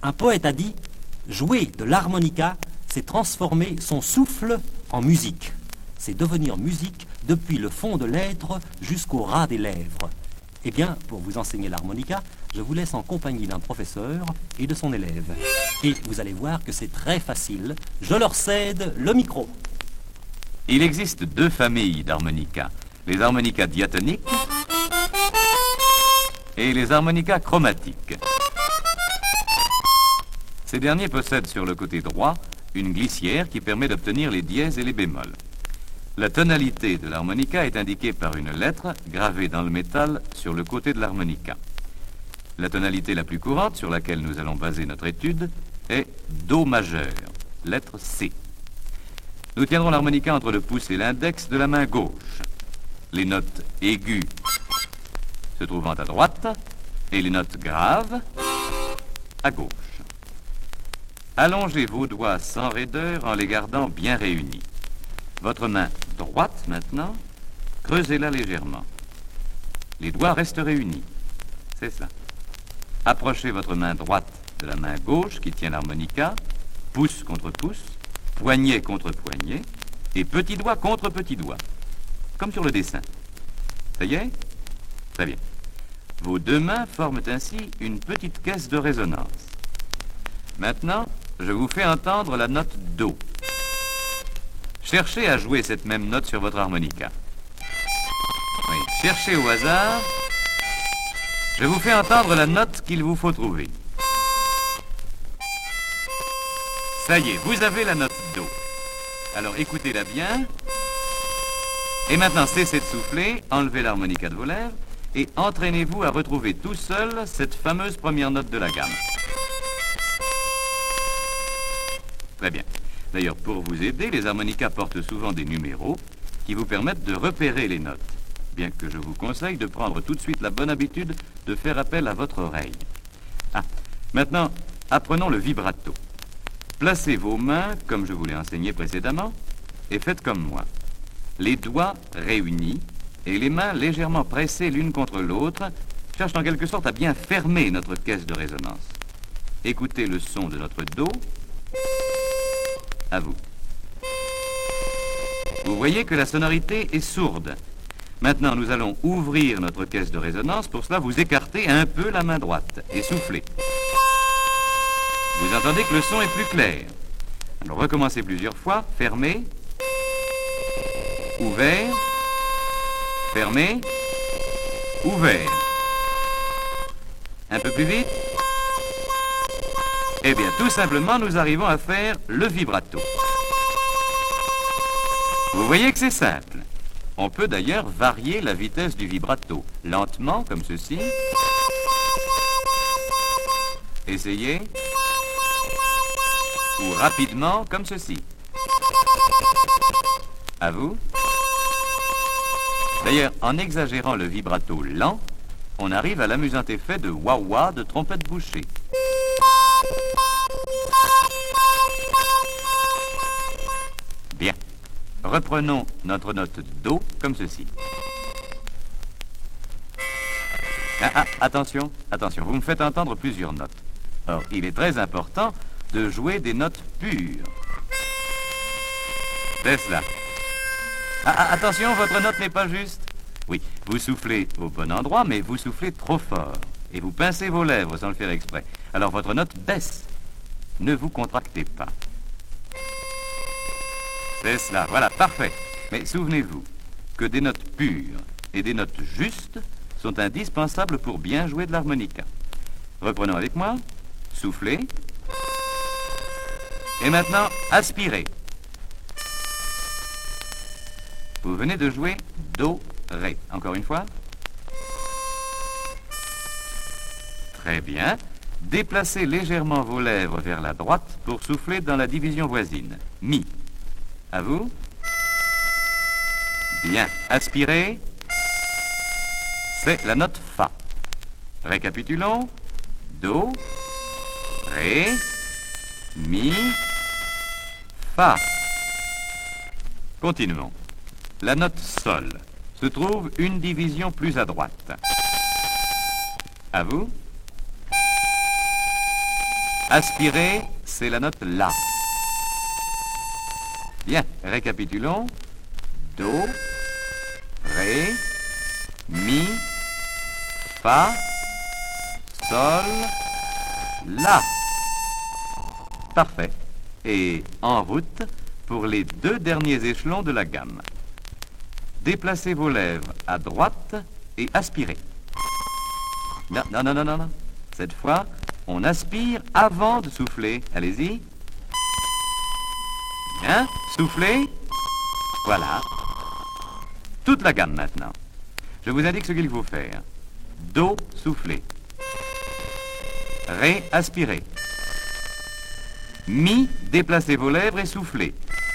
Un poète a dit « Jouer de l'harmonica, c'est transformer son souffle en musique. C'est devenir musique depuis le fond de l'être jusqu'au ras des lèvres. » Eh bien, pour vous enseigner l'harmonica, je vous laisse en compagnie d'un professeur et de son élève. Et vous allez voir que c'est très facile. Je leur cède le micro. Il existe deux familles d'harmonicas. Les harmonicas diatoniques et les harmonicas chromatiques. Ces derniers possèdent sur le côté droit une glissière qui permet d'obtenir les dièses et les bémols. La tonalité de l'harmonica est indiquée par une lettre gravée dans le métal sur le côté de l'harmonica. La tonalité la plus courante sur laquelle nous allons baser notre étude est Do majeur, lettre C. Nous tiendrons l'harmonica entre le pouce et l'index de la main gauche. Les notes aiguës se trouvant à droite et les notes graves à gauche. Allongez vos doigts sans raideur en les gardant bien réunis. Votre main droite, maintenant, creusez-la légèrement. Les doigts restent réunis. C'est ça. Approchez votre main droite de la main gauche qui tient l'harmonica, pouce contre pouce, poignet contre poignet, et petit doigt contre petit doigt, comme sur le dessin. Ça y est? Très bien. Vos deux mains forment ainsi une petite caisse de résonance. Maintenant, je vous fais entendre la note Do. Cherchez à jouer cette même note sur votre harmonica. Oui, cherchez au hasard. Je vous fais entendre la note qu'il vous faut trouver. Ça y est, vous avez la note Do. Alors écoutez-la bien. Et maintenant, cessez de souffler, enlevez l'harmonica de vos lèvres et entraînez-vous à retrouver tout seul cette fameuse première note de la gamme. Très bien. D'ailleurs, pour vous aider, les harmonicas portent souvent des numéros qui vous permettent de repérer les notes, bien que je vous conseille de prendre tout de suite la bonne habitude de faire appel à votre oreille. Maintenant, apprenons le vibrato. Placez vos mains, comme je vous l'ai enseigné précédemment, et faites comme moi. Les doigts réunis et les mains légèrement pressées l'une contre l'autre cherchent en quelque sorte à bien fermer notre caisse de résonance. Écoutez le son de notre Do. À vous. Vous voyez que la sonorité est sourde. Maintenant, nous allons ouvrir notre caisse de résonance. Pour cela, vous écartez un peu la main droite et soufflez. Vous entendez que le son est plus clair. Alors, recommencez plusieurs fois. Fermez. Ouvert. Fermez. Ouvert. Un peu plus vite. Eh bien, tout simplement, nous arrivons à faire le vibrato. Vous voyez que c'est simple. On peut d'ailleurs varier la vitesse du vibrato. Lentement, comme ceci. Essayez. Ou rapidement, comme ceci. À vous. D'ailleurs, en exagérant le vibrato lent, on arrive à l'amusant effet de wah-wah de trompette bouchée. Bien. Reprenons notre note Do comme ceci. Attention, vous me faites entendre plusieurs notes. Or, il est très important de jouer des notes pures. C'est cela. Attention, votre note n'est pas juste. Oui, vous soufflez au bon endroit, mais vous soufflez trop fort. Et vous pincez vos lèvres sans le faire exprès. Alors votre note baisse. Ne vous contractez pas. C'est cela, voilà, parfait. Mais souvenez-vous que des notes pures et des notes justes sont indispensables pour bien jouer de l'harmonica. Reprenons avec moi. Soufflez. Et maintenant, aspirez. Vous venez de jouer Do, Ré. Encore une fois. Très bien. Déplacez légèrement vos lèvres vers la droite pour souffler dans la division voisine. Mi. À vous. Bien. Aspirez. C'est la note Fa. Récapitulons. Do, Ré, Mi, Fa. Continuons. La note Sol se trouve une division plus à droite. À vous. Aspirer, c'est la note La. Bien, récapitulons. Do, Ré, Mi, Fa, Sol, La. Parfait. Et en route pour les 2 derniers échelons de la gamme. Déplacez vos lèvres à droite et aspirez. Non, non, non, non, non, non. Cette fois, on aspire avant de souffler. Allez-y. Bien, soufflez. Voilà. Toute la gamme maintenant. Je vous indique ce qu'il faut faire. Do, soufflez. Ré, aspirez. Mi, déplacez vos lèvres et soufflez.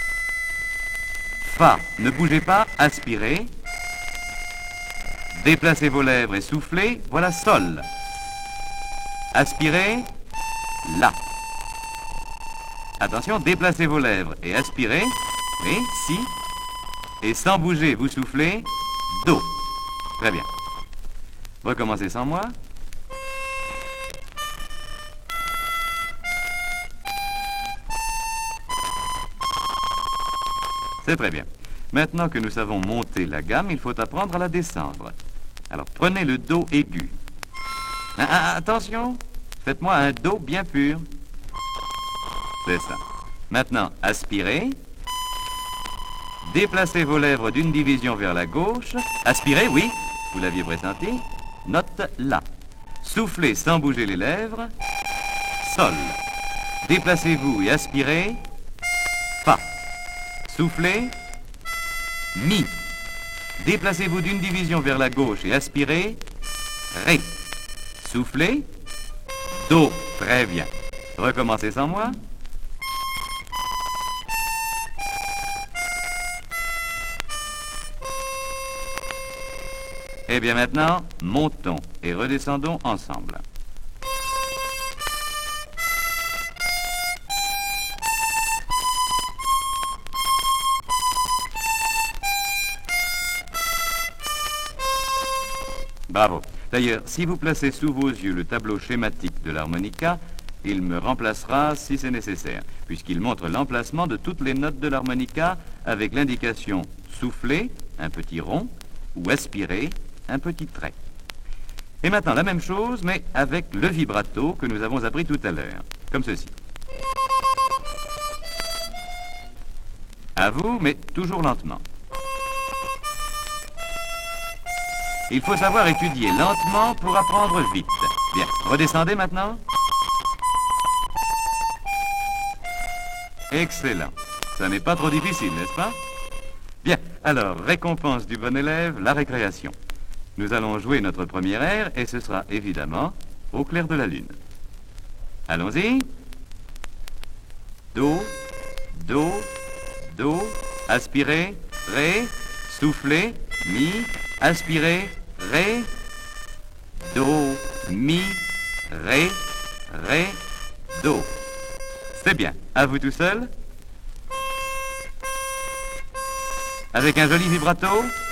Fa, ne bougez pas, aspirez. Déplacez vos lèvres et soufflez. Voilà Sol. Aspirez. La. Attention, déplacez vos lèvres et aspirez. Oui, Si. Et sans bouger, vous soufflez. Do. Très bien. Recommencez sans moi. C'est très bien. Maintenant que nous savons monter la gamme, il faut apprendre à la descendre. Alors prenez le Do aigu. Attention, faites-moi un Do bien pur. C'est ça. Maintenant, aspirez. Déplacez vos lèvres d'une division vers la gauche. Aspirez, oui, vous l'aviez pressenti. Note La. Soufflez sans bouger les lèvres. Sol. Déplacez-vous et aspirez. Fa. Soufflez. Mi. Déplacez-vous d'une division vers la gauche et aspirez. Ré. Soufflez. Do. Très bien. Recommencez sans moi. Et bien maintenant, montons et redescendons ensemble. Bravo. D'ailleurs, si vous placez sous vos yeux le tableau schématique de l'harmonica, il me remplacera si c'est nécessaire, puisqu'il montre l'emplacement de toutes les notes de l'harmonica avec l'indication souffler, un petit rond, ou aspirer, un petit trait. Et maintenant, la même chose, mais avec le vibrato que nous avons appris tout à l'heure, comme ceci. À vous, mais toujours lentement. Il faut savoir étudier lentement pour apprendre vite. Bien, redescendez maintenant. Excellent. Ça n'est pas trop difficile, n'est-ce pas? Bien, alors, récompense du bon élève, la récréation. Nous allons jouer notre premier air et ce sera évidemment au clair de la lune. Allons-y. Do, Do, Do, aspirez, Ré, soufflez, Mi, aspirez, Ré, Do, Mi, Ré, Ré, Do. C'est bien. À vous tout seul. Avec un joli vibrato.